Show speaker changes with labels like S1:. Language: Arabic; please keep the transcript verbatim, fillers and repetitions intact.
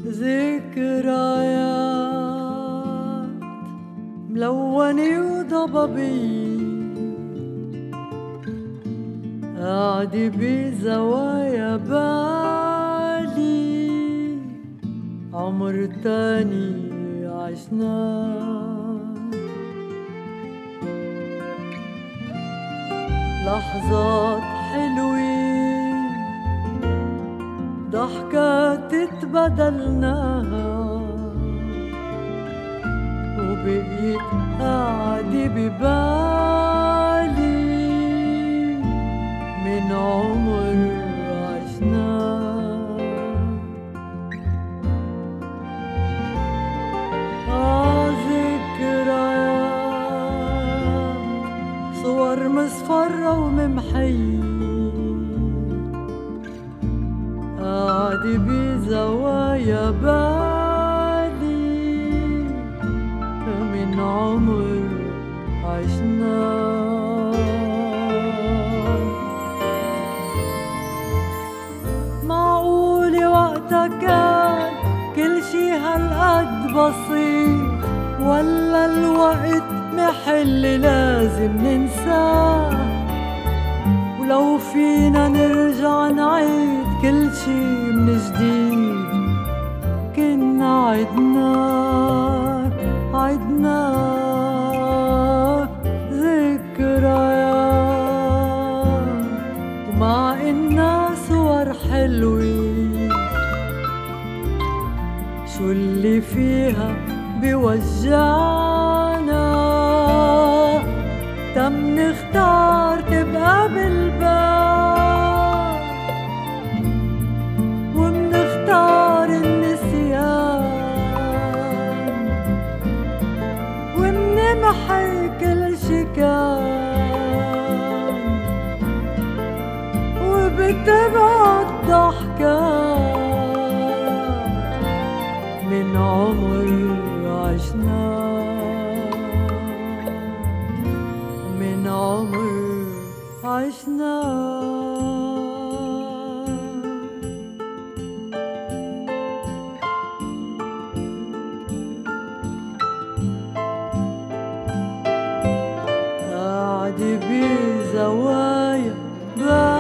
S1: ذكريات ملونة وضبابية قاعدة بزوايا بالي، عمر تاني عشناه، لحظات حلوين ضحكات تبدلناها، وبقيت قاعدة ببالي من عمر عشناه. آه ذكريات صور مصفرة وممحية قاعدة بزوايا بالي من عمر عشناه. معقولة وقتها كان كل شي هالقد بسيط، ولا الوقت محل لازم ننساه؟ ولو فينا نرجع نعيد كل شي من جديد كنا عدناه عدناه ذكريات، ومع إنها صور حلوة شو اللي فيها بيوجعنا، تم نختار تبقى بالبال ومنختار النسيان، ومنمحي كل شي كان، وبتبعد ضحكات من عمر عشناه، من عمر عشناه. قاعدة بزوايا